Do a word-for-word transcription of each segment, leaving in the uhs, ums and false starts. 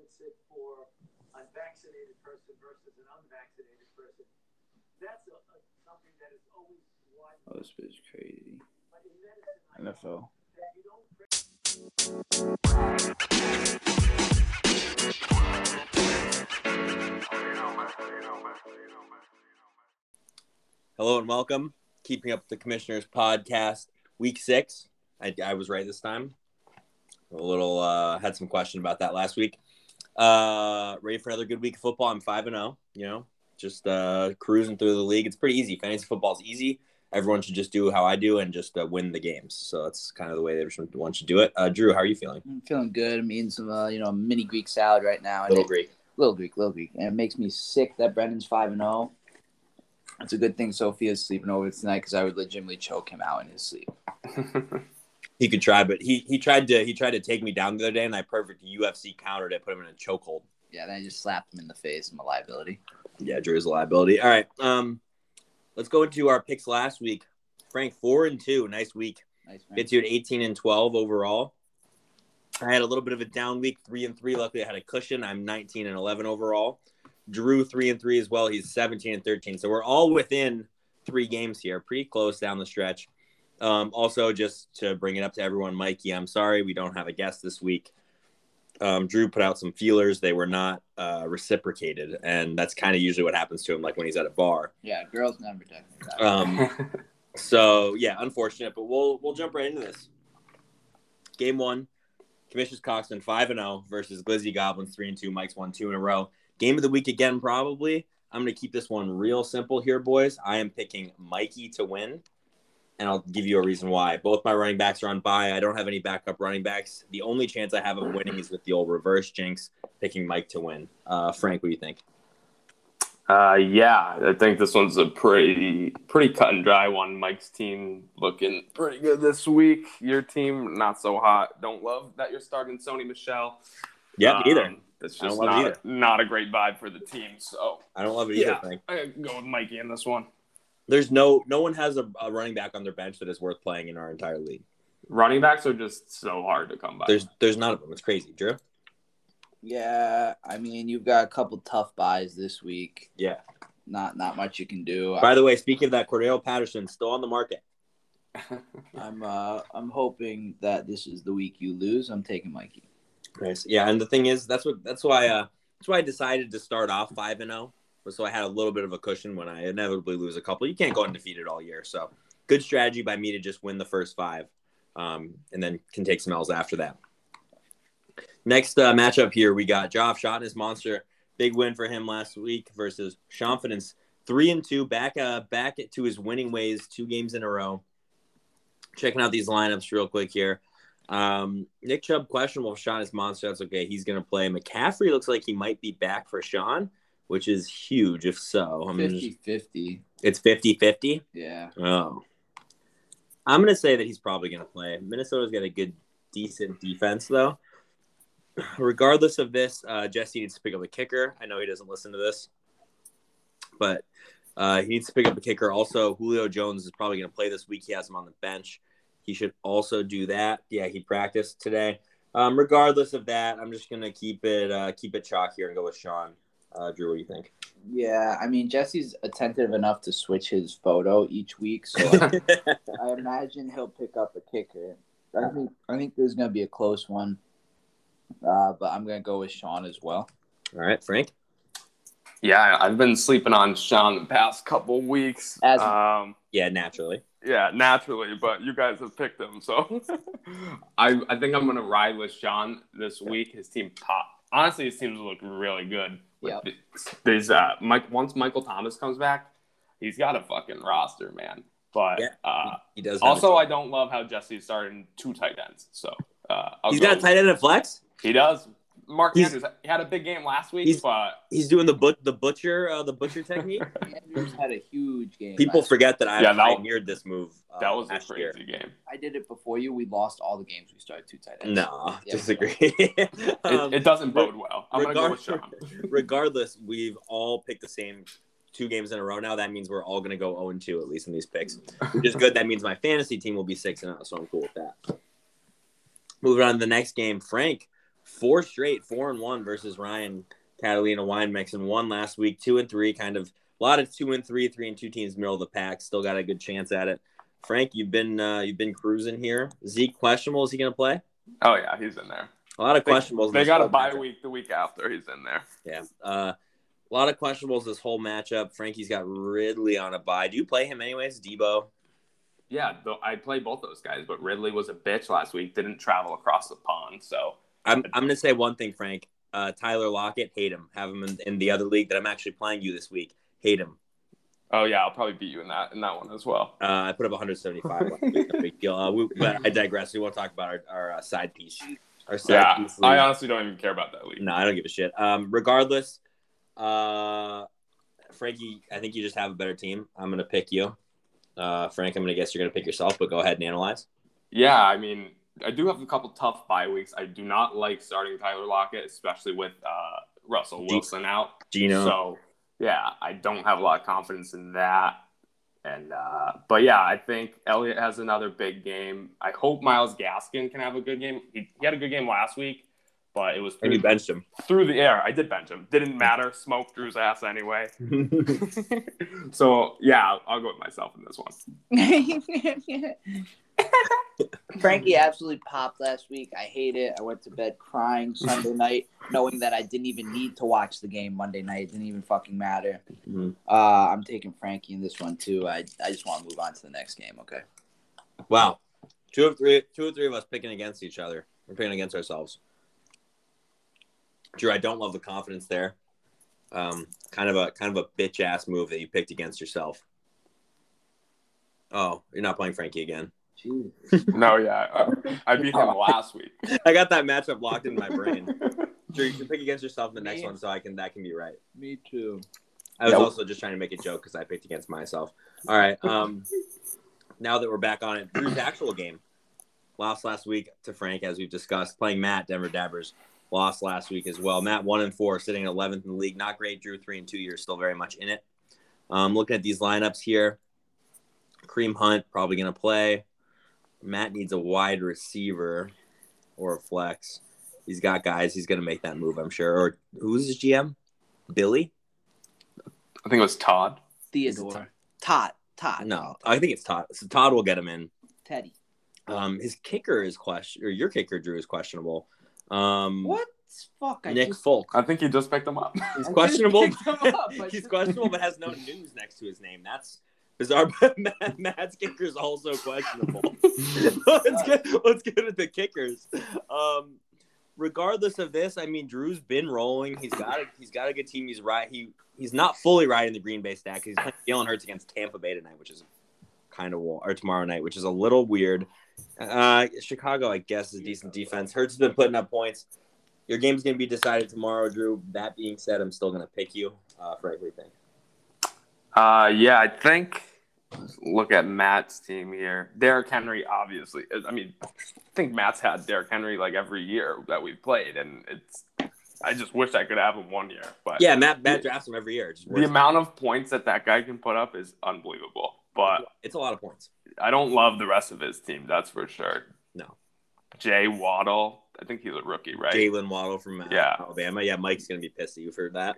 balance it for a vaccinated person versus an unvaccinated person. That's a, a, something that is always widely. Oh, this bitch crazy. But in medicine, N F L. that you don't. Hello and welcome. Keeping Up with the Commissioners podcast, week six. I, I was right this time. A little uh, had some question about that last week. Uh, ready for another good week of football? I'm five and zero. You know, just uh, cruising through the league. It's pretty easy. Fantasy football is easy. Everyone should just do how I do and just uh, win the games. So that's kind of the way everyone should do it. Uh, Drew, how are you feeling? I'm feeling good. I'm eating some, uh, you know, mini Greek salad right now. Little it, Greek. Little Greek, little Greek. And it makes me sick that Brendan's five and zero. It's a good thing Sophia's sleeping over tonight because I would legitimately choke him out in his sleep. He could try, but he he tried to he tried to take me down the other day, and I perfect U F C countered it, put him in a chokehold. Yeah, then I just slapped him in the face. I'm a liability. Yeah, Drew's a liability. All right, um, let's go into our picks last week. Frank, four and two, nice week. Nice, man. Gets you at eighteen and twelve overall. I had a little bit of a down week, three and three. Luckily, I had a cushion. I'm nineteen and eleven overall. Drew three and three as well. He's seventeen and thirteen. So we're all within three games here, pretty close down the stretch. Um, also, just to bring it up to everyone, Mikey, I'm sorry we don't have a guest this week. Um, Drew put out some feelers. They were not uh, reciprocated, and that's kind of usually what happens to him, like when he's at a bar. Yeah, girls never technically. Um, so yeah, unfortunate, but we'll we'll jump right into this. Game one, Commissioners Coxton five and zero versus Glizzy Goblins three and two. Mike's won two in a row. Game of the week again, probably. I'm going to keep this one real simple here, boys. I am picking Mikey to win, and I'll give you a reason why. Both my running backs are on bye. I don't have any backup running backs. The only chance I have of winning is with the old reverse jinx, picking Mike to win. Uh, Frank, what do you think? Uh, yeah, I think this one's a pretty pretty cut and dry one. Mike's team looking pretty good this week. Your team, not so hot. Don't love that you're starting Sony Michel. Yeah, um, either. It's I don't just love it not, either. not a great vibe for the team. So I don't love it either, yeah, Frank. I go with Mikey in this one. There's no no one has a, a running back on their bench that is worth playing in our entire league. Running backs are just so hard to come by. There's there's none of them. It's crazy, Drew. Yeah, I mean, you've got a couple tough buys this week. Yeah. Not not much you can do. By the way, speaking of that, Cordero Patterson still on the market. I'm uh I'm hoping that this is the week you lose. I'm taking Mikey. Nice. Yeah, and the thing is, that's what that's why uh that's why I decided to start off five and zero, so I had a little bit of a cushion when I inevitably lose a couple. You can't go undefeated all year, so good strategy by me to just win the first five, um, and then can take some L's after that. Next uh, matchup here, we got Joff Shot and his monster. Big win for him last week versus Confidence. Three and two, back uh back to his winning ways, two games in a row. Checking out these lineups real quick here. Um, Nick Chubb questionable. Sean is monster. That's okay. He's going to play. McCaffrey looks like he might be back for Sean, which is huge if so. I'm fifty-fifty. It's fifty-fifty? Yeah. Oh. I'm going to say that he's probably going to play. Minnesota's got a good, decent defense, though. Regardless of this, uh, Jesse needs to pick up a kicker. I know he doesn't listen to this, but uh, he needs to pick up a kicker. Also, Julio Jones is probably going to play this week. He has him on the bench. He should also do that. Yeah, he practiced today. Um, regardless of that, I'm just gonna keep it uh, keep it chalk here and go with Sean. Uh, Drew, what do you think? Yeah, I mean Jesse's attentive enough to switch his photo each week, so I, I imagine he'll pick up a kicker. I think I think there's gonna be a close one, uh, but I'm gonna go with Sean as well. All right, Frank. Yeah, I've been sleeping on Sean the past couple weeks. As um, Yeah, naturally. Yeah, naturally, but you guys have picked him, so I I think I'm gonna ride with Sean this week. His team pop. Honestly, his teams look really good. Yeah. There's uh Mike once Michael Thomas comes back, he's got a fucking roster, man. But Yeah, uh, he does. have also, a- I don't love how Jesse's starting two tight ends. So uh, I'll he's go got a tight end at flex. He does. Mark He's- Andrews he had a big game last week, he's- but He's doing the but the butcher uh, the butcher technique. Andrews had a huge game. People last forget that I Yeah, that- pioneered this move. Uh, that was a last crazy year. game. week. I did it before you. We lost all the games we started two tight ends. No, Yeah, disagree. It, Um, it doesn't bode well. I'm gonna go with Sean. Regardless, we've all picked the same two games in a row now. That means we're all going to go oh and two, at least in these picks, which is good. That means my fantasy team will be six and oh, so I'm cool with that. Moving on to the next game, Frank, four straight, four and one versus Ryan Catalina Wine Mix, and one last week, two and three, kind of a lot of two and three, three and two teams, middle of the pack. Still got a good chance at it. Frank, you've been uh, you've been cruising here. Zeke questionable. Is he going to play? Oh yeah, he's in there. A lot of questionables. They, they got a bye matchup. week the week after. He's in there. Yeah. Uh, a lot of questionables this whole matchup. Frankie's got Ridley on a bye. Do you play him anyways, Debo? Yeah, though I play both those guys, but Ridley was a bitch last week. Didn't travel across the pond, so I'm I'm gonna say one thing, Frank. Uh, Tyler Lockett, hate him. Have him in, in the other league that I'm actually playing you this week. Hate him. Oh yeah, I'll probably beat you in that in that one as well. Uh, I put up one seventy-five last week. No big deal. Uh, we, but I digress. We won't talk about our, our uh, side piece. Our side Yeah, piece I league. honestly don't even care about that league. No, I don't give a shit. Um, regardless, uh, Frankie, I think you just have a better team. I'm gonna pick you. Uh, Frank, I'm gonna guess you're gonna pick yourself, but go ahead and analyze. Yeah, I mean, I do have a couple tough bye weeks. I do not like starting Tyler Lockett, especially with uh, Russell Wilson out. Gino. So yeah, I don't have a lot of confidence in that. And uh, but yeah, I think Elliott has another big game. I hope Myles Gaskin can have a good game. He, he had a good game last week, but it was And you through, benched him. through the air. I did bench him. Didn't matter. Smoked Drew's ass anyway. So yeah, I'll, I'll go with myself in this one. Frankie absolutely popped last week. I hate it. I went to bed crying Sunday night, knowing that I didn't even need to watch the game Monday night. It didn't even fucking matter. Mm-hmm. Uh, I'm taking Frankie in this one too. I I just want to move on to the next game. Okay. Wow, two of three, two or three of us picking against each other. We're picking against ourselves. Drew, I don't love the confidence there. Um, kind of a kind of a bitch ass move that you picked against yourself. Oh, you're not playing Frankie again. Jeez. No, yeah, I, I beat him last week. I got that matchup locked in my brain. Drew, you can pick against yourself in the next Me? one, so I can that can be right. Me too. I was Yeah. also just trying to make a joke because I picked against myself. All right. Um, now that we're back on it, Drew's actual game lost last week to Frank, as we've discussed. Playing Matt, Denver Dabbers, lost last week as well. Matt one and four, sitting at eleventh in the league. Not great. Drew three and two years, still very much in it. Um, looking at these lineups here, Kareem Hunt probably going to play. Matt needs a wide receiver or a flex. He's got guys. He's going to make that move, I'm sure. Or who's his G M? Billy? I think it was Todd. Theodore. Todd. Todd. No, I think it's Todd. So Todd will get him in. Teddy. Um, his kicker is question, or your kicker, Drew, is questionable. Um, What? Fuck. I Nick just, Folk. I think he just picked him up. He's I questionable. just picked him up. I He's just- questionable, but has no news next to his name. That's bizarre. But Matt, Matt's kicker is also questionable. let's get let's get at the kickers. Um, regardless of this, I mean, Drew's been rolling. He's got a, he's got a good team. He's right. He he's not fully riding the Green Bay stack. He's playing Jalen Hurts against Tampa Bay tonight, which is kind of or tomorrow night, which is a little weird. Uh, Chicago, I guess, is a decent defense. Hurts has been putting up points. Your game's going to be decided tomorrow, Drew. That being said, I'm still going to pick you uh, for everything. Uh, yeah, I think. Look at Matt's team here. Derrick Henry, obviously. I mean, I think Matt's had Derrick Henry like every year that we've played, and it's. I just wish I could have him one year, but Yeah, Matt, Matt drafts him every year. It just the works. amount of points that that guy can put up is unbelievable. But It's a lot of points. I don't love the rest of his team. That's for sure. No. Jay Waddle. I think he's a rookie, right? Jalen Waddle from uh, Yeah. Alabama. Yeah, Mike's going to be pissed at you for that.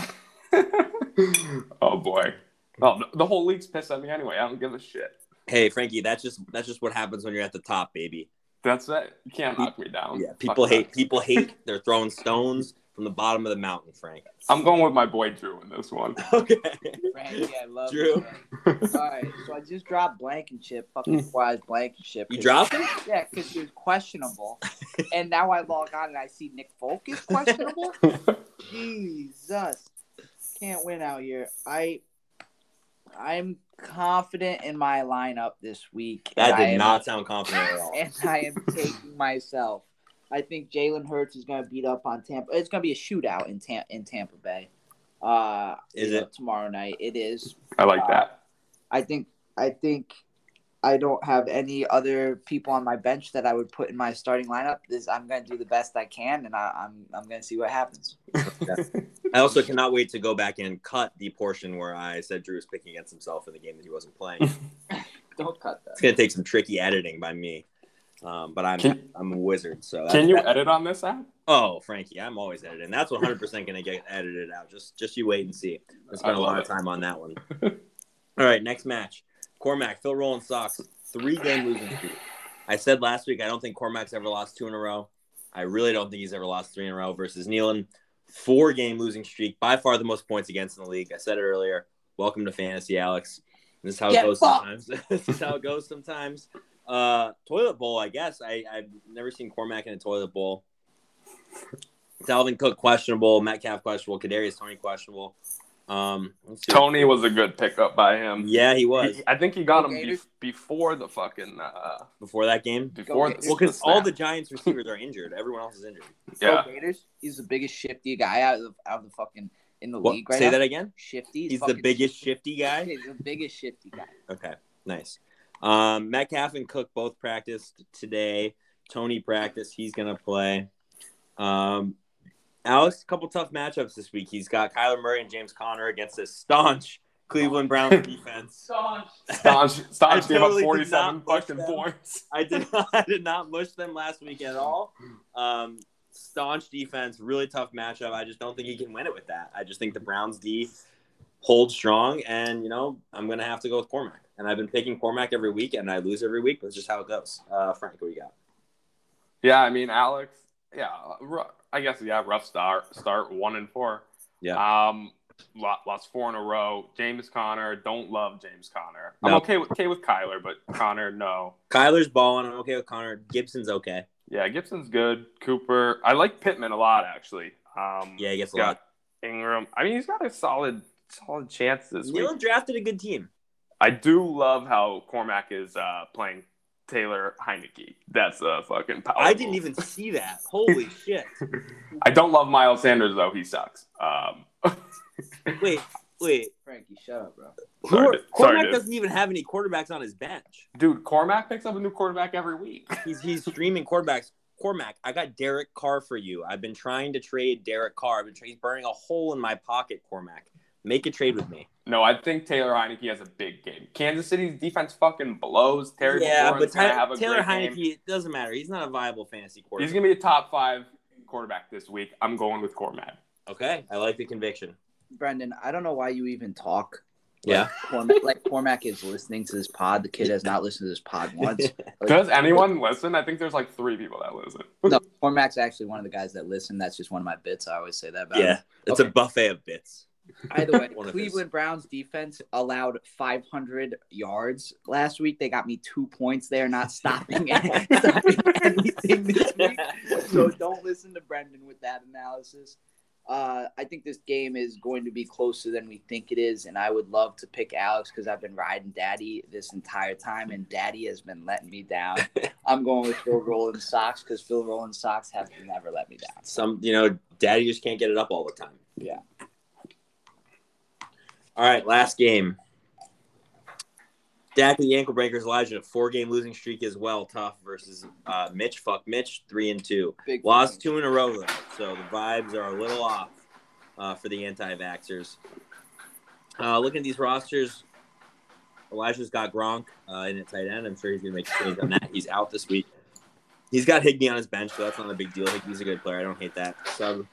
Oh boy. Well, the- the whole league's pissed at me anyway. I don't give a shit. Hey, Frankie, that's just that's just what happens when you're at the top, baby. That's it. You can't knock me down. Yeah, Fuck people hate that. people hate. They're throwing stones from the bottom of the mountain, Frank. I'm going with my boy Drew in this one. Okay. Frankie, I love Drew. you. man. All right, so I just dropped Blankenship. Fucking wise Blankenship. You dropped him? Yeah, because he was questionable. And now I log on and I see Nick Folk is questionable. Jesus. Can't win out here. I I'm confident in my lineup this week. That and I did am- not sound confident at all. And I am taking myself. I think Jalen Hurts is going to beat up on Tampa. It's going to be a shootout in Tam- in Tampa Bay. Uh, Is you know, it? tomorrow night? It is. I like Uh, that. I think. I think. I don't have any other people on my bench that I would put in my starting lineup. This I'm going to do the best I can, and I, I'm I'm going to see what happens. I also cannot wait to go back and cut the portion where I said Drew was picking against himself in the game that he wasn't playing. Don't cut that. It's going to take some tricky editing by me. Um, but I'm Can- I'm a wizard, so that's, Can you that, edit on this app? Oh, Frankie, I'm always editing. That's one hundred percent going to get edited out. Just just you wait and see. I spent I a lot love of it. time on that one. All right, next match. Cormac, Phil Rolling Sox, three-game losing streak. I said last week I don't think Cormac's ever lost two in a row. I really don't think he's ever lost three in a row versus Nealon. Four-game losing streak, by far the most points against in the league. I said it earlier. Welcome to fantasy, Alex. This is how it Get goes fucked. sometimes. This is how it goes sometimes. Uh, toilet bowl, I guess. I, I've never seen Cormac in a toilet bowl. Dalvin Cook questionable, Metcalf questionable, Kadarius Toney questionable. Um, let's see. Tony was a good pickup by him. Yeah, he was He- I think he got Go him Gators. bef- before the fucking uh, before that game. before Gators. the, Well, because the all snap. the Giants receivers are injured. Everyone else is injured. yeah. Go Gators. He's the biggest shifty guy out of the, out of the fucking in the What? league right Say now. that again. Shifty. He's the fucking biggest shifty. shifty guy. He's the biggest shifty guy. Okay, nice. Um, Metcalf and Cook both practiced today. Tony practiced. He's gonna play. Um, Alex, a couple tough matchups this week. He's got Kyler Murray and James Conner against this staunch Cleveland Browns defense. Staunch. Staunch, Staunch I gave totally up did forty-seven not push fucking them. points. I did not, I did not mush them last week at all. Um, staunch defense, really tough matchup. I just don't think he can win it with that. I just think the Browns D hold strong, and you know I'm gonna have to go with Cormac. And I've been picking Cormac every week, and I lose every week. That's just how it goes. Uh, Frank, what do you got? Yeah, I mean Alex. Yeah, ru- I guess yeah, rough start. Start one and four. Yeah. Um, lo- lost four in a row. James Conner. Don't love James Conner. I'm No. okay with okay with Kyler, but Conner no. Kyler's balling. I'm okay with Connor. Gibson's okay. Yeah, Gibson's good. Cooper. I like Pittman a lot actually. Um, Yeah, he gets a got lot. Ingram. I mean, he's got a solid solid chance this week. Nealon drafted a good team. I do love how Cormac is uh, playing Taylor Heineke. That's a fucking power. I didn't move. even see that. Holy shit. I don't love Miles Sanders though. He sucks. Um, Wait, wait. Frankie, shut up, bro. Sorry, Cor- dude. Cormac Sorry, dude. doesn't even have any quarterbacks on his bench. Dude, Cormac picks up a new quarterback every week. He's he's streaming quarterbacks. Cormac, I got Derek Carr for you. I've been trying to trade Derek Carr. I've been tra- he's burning a hole in my pocket, Cormac. Make a trade with me. No, I think Taylor Heineke has a big game. Kansas City's defense fucking blows. Terry yeah, but McLaurin's gonna Ty- have a Taylor great Heineke, game. it doesn't matter. He's not a viable fantasy quarterback. He's gonna be a top five quarterback this week. I'm going with Cormac. Okay, I like the conviction. Brendan, I don't know why you even talk. Yeah. Like Cormac, like Cormac is listening to this pod. The kid has not listened to this pod once. Does anyone listen? I think there's like three people that listen. No, Cormac's actually one of the guys that listen. That's just one of my bits. I always say that about him. Yeah, it's Okay. a buffet of bits. Either way, One of Cleveland Browns defense allowed five hundred yards last week. They got me two points there, not stopping, stopping anything this week. So don't listen to Brendan with that analysis. Uh, I think this game is going to be closer than we think it is, and I would love to pick Alex because I've been riding Daddy this entire time, and Daddy has been letting me down. I'm going with Phil Rolling Socks because Phil Rolling Socks have never let me down. Some, you know, Daddy just can't get it up all the time. Yeah. All right, last game. Dak and the Ankle Breakers, Elijah, four-game losing streak as well, tough versus uh, Mitch. Fuck Mitch, three and two. Big Lost fan. two in a row though, so the vibes are a little off uh, for the anti-vaxxers. Uh, looking at these rosters, Elijah's got Gronk uh, in at tight end. I'm sure he's gonna make a change on that. He's out this week. He's got Higbee on his bench, so that's not a big deal. Higbee's a good player. I don't hate that. So,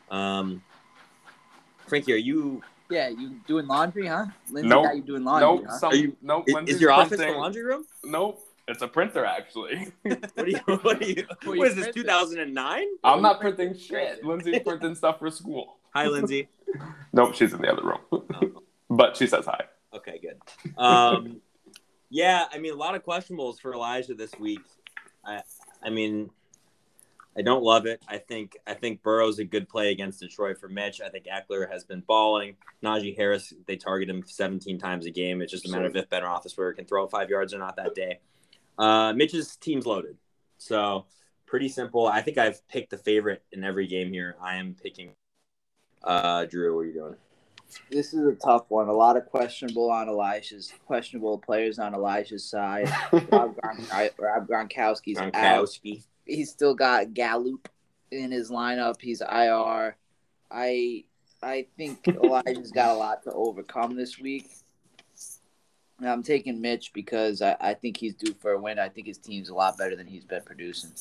um, Frankie, are you? Yeah, you doing laundry, huh? Lindsay Nope. got you doing laundry, Nope. huh? Some, Are you- nope. Is, Lindsay's is your office printing- the laundry room? Nope. It's a printer actually. What are you? What are you? What are you What is this? printing? two thousand nine? I'm not printing shit. Lindsay's printing stuff for school. Hi, Lindsay. Nope, she's in the other room. Oh, But she says hi. okay, good. Um, yeah, I mean, a lot of questionables for Elijah this week. I, I mean, I don't love it. I think I think Burrow's a good play against Detroit for Mitch. I think Eckler has been balling. Najee Harris, they target him seventeen times a game. It's just a matter of if Ben Roethlisberger can throw it five yards or not that day. Uh, Mitch's team's loaded. So pretty simple. I think I've picked the favorite in every game here. I am picking uh, Drew. What are you doing? This is a tough one. A lot of questionable on Elijah's questionable players on Elijah's side. Rob, Gron- Rob Gronkowski's out. Gronkowski. He's still got Gallup in his lineup. He's I R. I I think Elijah's got a lot to overcome this week. I'm taking Mitch because I, I think he's due for a win. I think his team's a lot better than he's been producing.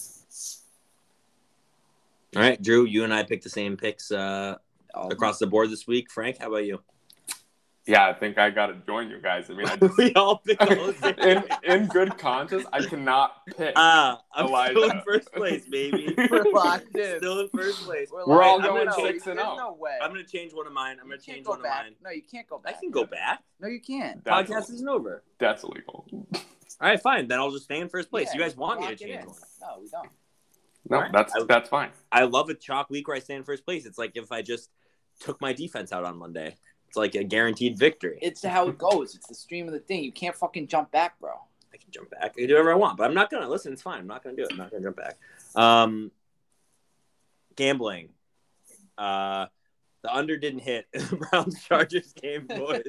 All right, Drew, you and I picked the same picks uh, All across the board this week. Frank, how about you? Yeah, I think I got to join you guys. I mean, I just, We all picked the same. in, in good conscience, I cannot pick. Ah, I'm Elijah. still in first place, baby. We're locked in. Still in first place. We're, We're all locked in. going No, six and there's oh. no way. I'm going to change one of mine. I'm You going to can't change go one back. of mine. No, you can't go I back. can go back. No, you can't. That's Podcast illegal. isn't over. That's illegal. All right, fine. Then I'll just stay in first place. Yeah, you guys want me lock to it change in. one. No, we don't. No, All right. that's I- that's fine. I love a chalk week where I stay in first place. It's like if I just took my defense out on Monday. It's like a guaranteed victory. It's how it goes. It's the stream of the thing. You can't fucking jump back, bro. I can jump back. I can do whatever I want, but I'm not gonna listen. It's fine. I'm not gonna do it. I'm not gonna jump back. Um, gambling. Uh, the under didn't hit. Browns Chargers game, boys.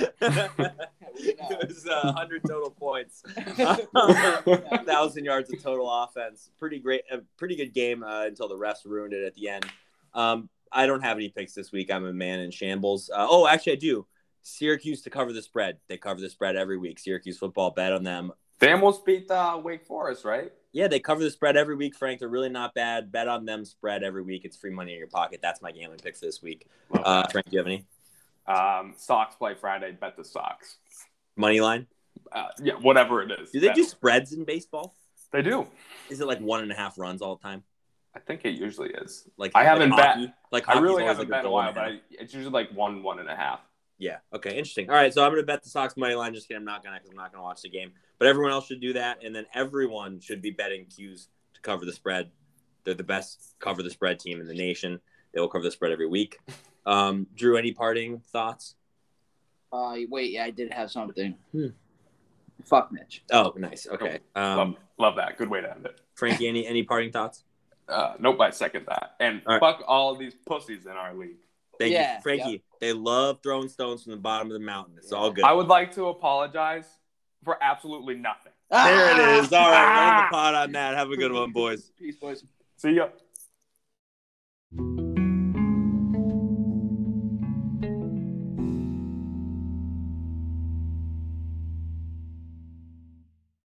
It was uh, one hundred total points, one thousand yards of total offense. Pretty great, a pretty good game uh, until the refs ruined it at the end. Um, I don't have any picks this week. I'm a man in shambles. Uh, oh, actually, I do. Syracuse to cover the spread. They cover the spread every week. Syracuse football, bet on them. They almost beat uh, Wake Forest, right? Yeah, they cover the spread every week, Frank. They're really not bad. Bet on them spread every week. It's free money in your pocket. That's my gambling pick for this week. Love Uh, that. Frank, do you have any? Um, Sox play Friday. Bet the Sox. Money line? Uh, yeah, whatever it is. Do they Bet. do spreads in baseball? They do. Is it like one and a half runs all the time? I think it usually is. Like I haven't like bet. hockey? Like I hockey's really always haven't like bet in a goal while, and but half. I, it's usually like one, one and a half. Yeah. Okay. Interesting. All right. So I'm going to bet the Sox money line. Just kidding. I'm not going to because I'm not going to watch the game. But everyone else should do that. And then everyone should be betting Q's to cover the spread. They're the best cover the spread team in the nation. They will cover the spread every week. Um, Drew, any parting thoughts? Uh, wait, yeah, I did have something. Hmm. Fuck Mitch. Oh, nice. Okay. love, Um, love that. Good way to end it. Frankie, any any parting thoughts? Uh, nope, I second that. And All right. fuck all of these pussies in our league. Thank Yeah, you, Frankie. They love throwing stones from the bottom of the mountain. It's all good. I would like to apologize for absolutely nothing. There it is. All right. Ah! End the pod on that. Have a good one, boys. Peace, boys. See ya.